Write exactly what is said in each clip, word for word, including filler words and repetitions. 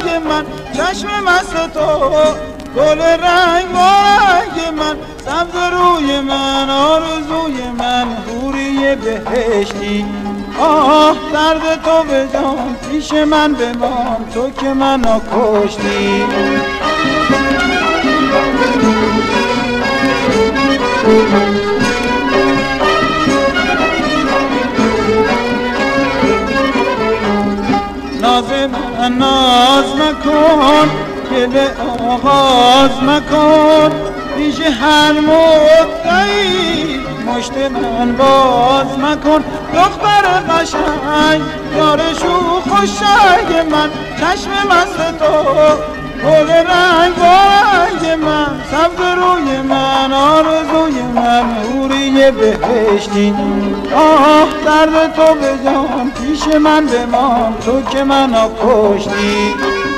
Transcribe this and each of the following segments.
من چشم مست تو، گل رنگ رنگ من، سبز روی من، آرزوی من، حوری بهشتی. آه درد تو به جان پیش من بمان، تو که منو کشتی. ناز من ناز مکن، گل آغاز مکن، پیش هر مدعی مشت من باز مکن. دختر قشنگ یار شوخ و شنگ من، چشم مست تو، گل رنگ رنگ من، سبز روی من، آرزوی من، حوری بهشتی. آه درد تو به جان پیش من بمان، تو که منو کشتی.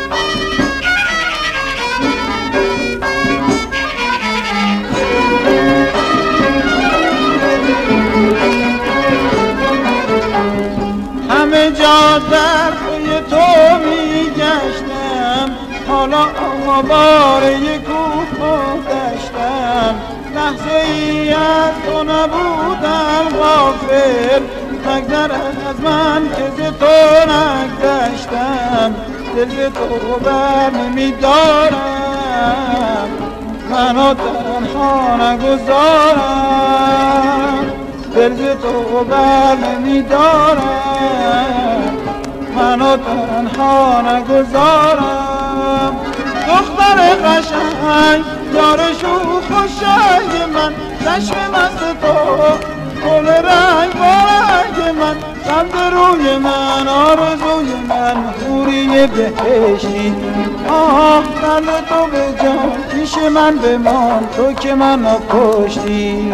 همه جا در پی تو می گشتم، حالا آواره کوه دشتم. لحظه ای از تو نبودم غافل، مگذر از من که ز تو نگذشتم. دل ز تو بر نمی دارم، منو تنها نگذارم. دل ز تو بر نمی دارم، منو تنها نگذارم. دختر قشنگ یار شوخ و شنگ من، چشم مست تو، گل رنگ رنگ من، سبز روی من، آرزوی من، حوری بهشتی. آه درد تو به جان پیش من بمان، تو که منو کشتی.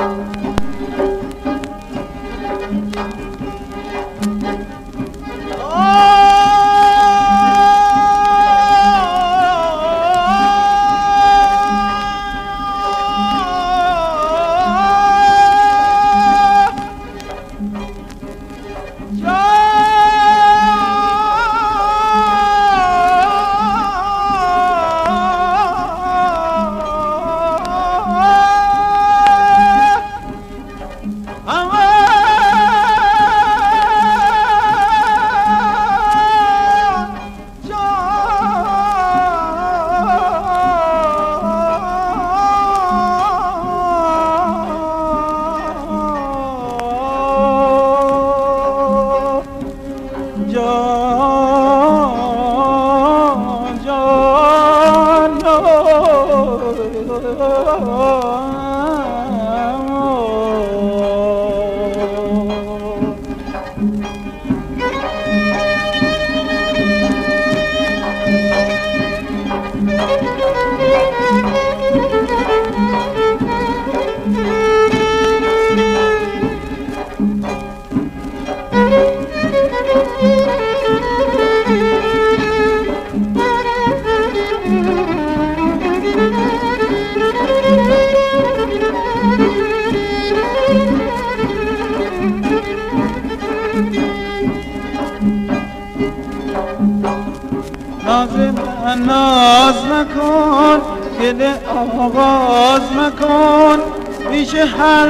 ناز من ناز مکن، گل آغاز مکن، پیش هر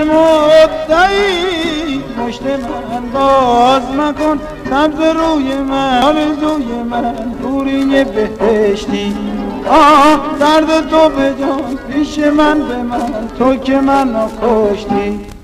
مدعی مشت من باز مکن. سبز روی من، آرزوی من، حوری بهشتی. آه درد تو به جان پیش من بمان، تو که منو کشتی.